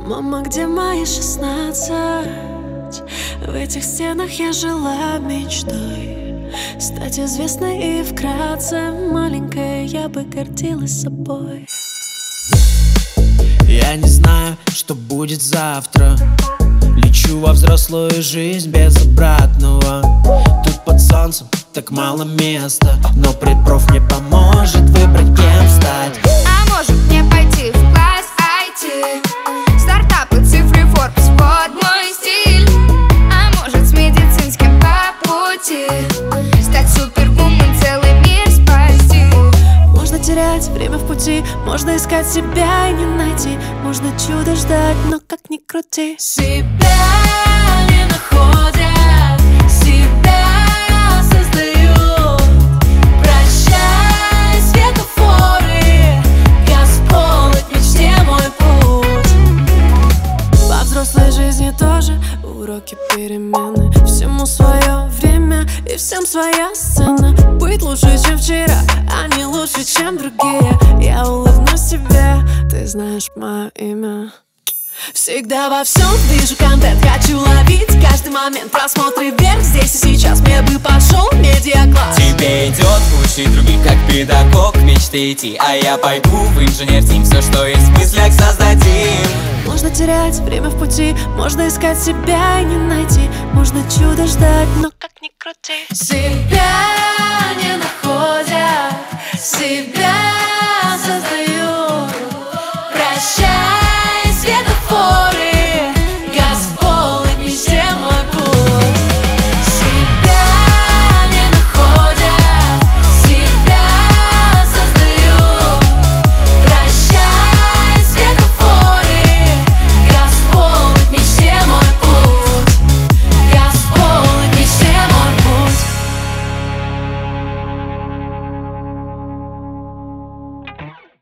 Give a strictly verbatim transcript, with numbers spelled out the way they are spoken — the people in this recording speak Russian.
Мама, где мои шестнадцать? В этих стенах я жила мечтой стать известной и вкратце маленькой я бы гордилась собой. Я не знаю, что будет завтра. Лечу во взрослую жизнь без обратного. Тут под солнцем так мало места, но предпроф мне поможет выбрать, кем стать. А может мне пойти в класс ай ти? Стартапы, цифры, Forbes, под мой стиль. А может с медицинским по пути стать супервумен, целый мир спасти. Можно терять время в пути, можно искать себя и не найти. Можно чудо ждать, но как ни крути, себя не находят, себя создают. Прощай, светофоры, Газполы, к мечте мой путь. Во взрослой жизни тоже уроки, перемены. Всему свое время и всем своя сцена. Быть лучше, чем вчера, а не лучше, чем другие. Я улыбнусь тебе, ты знаешь мое имя. Всегда во всем вижу контент, хочу ловить каждый момент. Просмотры вверх, здесь и сейчас мне бы пошел медиакласс. Тебе идет учить других, как педагог мечты идти. А я пойду в инженер-тим, все, что есть в мыслях, создадим. Можно терять время в пути, можно искать себя и не найти. Можно чудо ждать, но как ни крути, себя не находят, себя